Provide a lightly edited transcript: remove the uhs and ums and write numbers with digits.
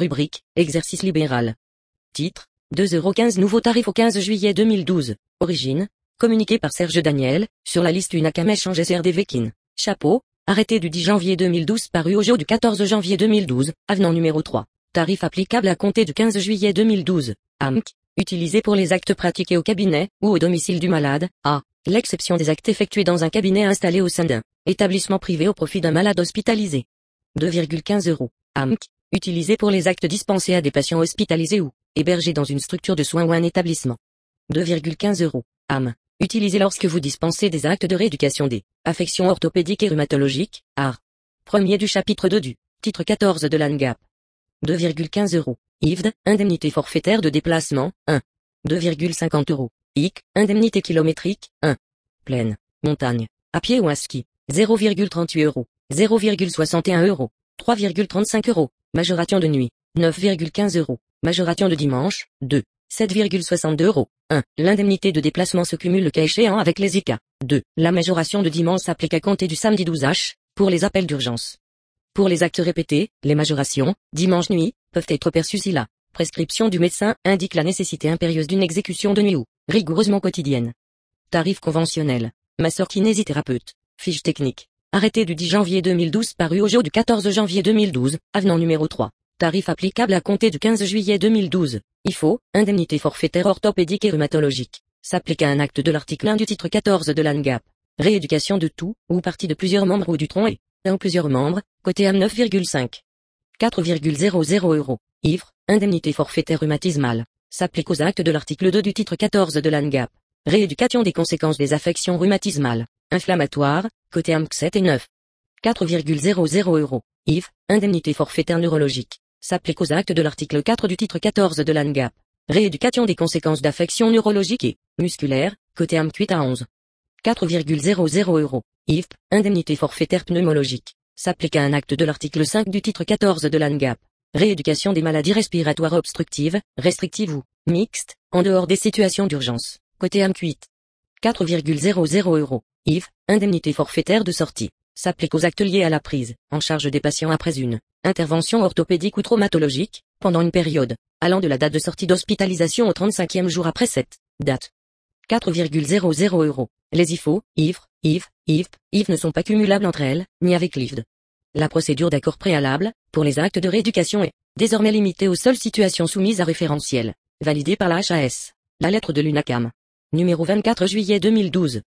Rubrique, exercice libéral. Titre, 2,15 € nouveau tarif au 15 juillet 2012. Origine, communiqué par Serge Daniel, sur la liste UNACAM échange SRDV Kin. Chapeau, arrêté du 10 janvier 2012 paru au jour du 14 janvier 2012, avenant numéro 3. Tarif applicable à compter du 15 juillet 2012. AMC, utilisé pour les actes pratiqués au cabinet, ou au domicile du malade, à l'exception des actes effectués dans un cabinet installé au sein d'un établissement privé au profit d'un malade hospitalisé. 2,15 €. AMC, utilisé pour les actes dispensés à des patients hospitalisés ou hébergés dans une structure de soins ou un établissement. 2,15 €. AM, utilisé lorsque vous dispensez des actes de rééducation des affections orthopédiques et rhumatologiques, art. Premier du chapitre 2 du titre 14 de l'ANGAP. 2,15 €. IFD, indemnité forfaitaire de déplacement, 1. 2,50 €. IC, indemnité kilométrique, 1. Plaine, montagne, à pied ou à ski, 0,38 €, 0,61 €, 3,35 €, majoration de nuit, 9,15 €, majoration de dimanche, 2. 7,62 €. 1. L'indemnité de déplacement se cumule le cas échéant avec les ICA. 2. La majoration de dimanche s'applique à compter du samedi 12 H, pour les appels d'urgence. Pour les actes répétés, les majorations, dimanche nuit, peuvent être perçues si la prescription du médecin indique la nécessité impérieuse d'une exécution de nuit ou rigoureusement quotidienne. Tarif conventionnel. Masseur-kinésithérapeute. Fiche technique. Arrêté du 10 janvier 2012 paru au jour du 14 janvier 2012, avenant numéro 3. Tarif applicable à compter du 15 juillet 2012. IFO, indemnité forfaitaire orthopédique et rhumatologique. S'applique à un acte de l'article 1 du titre 14 de l'ANGAP. Rééducation de tout, ou partie de plusieurs membres ou du tronc et d'un ou plusieurs membres, côté AM 9,5. 4,00 €. IFR, indemnité forfaitaire rhumatismale. S'applique aux actes de l'article 2 du titre 14 de l'ANGAP. Rééducation des conséquences des affections rhumatismales, inflammatoires, côté AM 7 et 9. 4,00 €. IF, indemnité forfaitaire neurologique. S'applique aux actes de l'article 4 du titre 14 de l'ANGAP. Rééducation des conséquences d'affections neurologiques et musculaires, côté AM 8 à 11. 4,00 €. IF, indemnité forfaitaire pneumologique. S'applique à un acte de l'article 5 du titre 14 de l'ANGAP. Rééducation des maladies respiratoires obstructives, restrictives ou mixtes, en dehors des situations d'urgence, côté AM 8. 4,00 €. IF, indemnité forfaitaire de sortie. S'applique aux actes liés à la prise en charge des patients après une intervention orthopédique ou traumatologique, pendant une période allant de la date de sortie d'hospitalisation au 35e jour après cette date. 4,00 €. Les IFO, IFR, IF ne sont pas cumulables entre elles, ni avec l'IFD. La procédure d'accord préalable, pour les actes de rééducation est désormais limitée aux seules situations soumises à référentiel, validées par la HAS. La lettre de l'UNACAM. Numéro 24 juillet 2012.